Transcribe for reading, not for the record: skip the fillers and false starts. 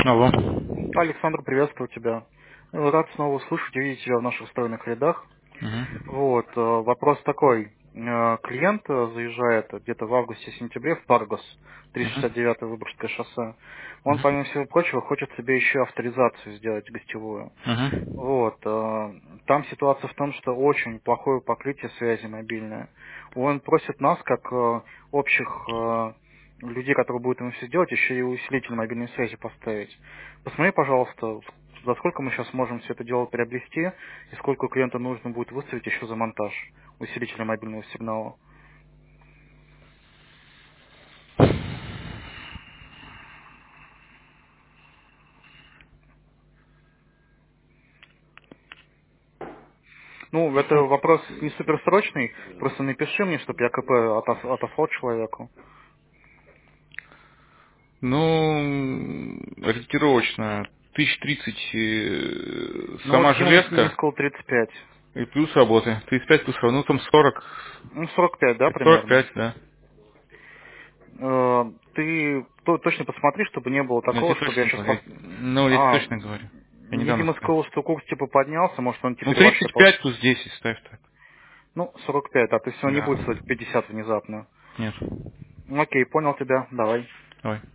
Алло. Александр, приветствую тебя. Рад снова услышать и видеть тебя в наших стройных рядах. Мгм. Вот, вопрос такой. Клиент заезжает где-то в августе-сентябре в Паргос, Мгм. 369 Выборгское шоссе. Он, Мгм. помимо всего прочего, хочет себе еще авторизацию сделать гостевую. Мгм. Вот, там ситуация в том, что очень плохое покрытие связи мобильное. Он просит нас, как общих людей, которые будут ему все делать, еще и усилитель мобильной связи поставить. Посмотри, пожалуйста, за сколько мы сейчас можем все это дело приобрести, и сколько клиенту нужно будет выставить еще за монтаж усилителя мобильного сигнала. Ну, это вопрос не суперсрочный, просто напиши мне, чтобы я КП отослал человеку. Ну, ориентировочно 1030 Ну, вот сама скинул не железка сказал 35. и плюс работы. 35 плюс работа. Ну, там 40. Ну, 45, да, примерно? 45, да. Ты точно посмотри, чтобы не было Ну, я такого, тебе чтобы я точно сейчас... говорю. Ну, я тебе точно говорю. Я недавно Видимо, сказал. сказал, что курс типа поднялся, может он Ну, теперь вообще... 35 плюс 10 ставь так. Ну, 45, а то есть он не Да. будет стоить 50 внезапно. Нет. Ну, окей, понял тебя, давай. Давай.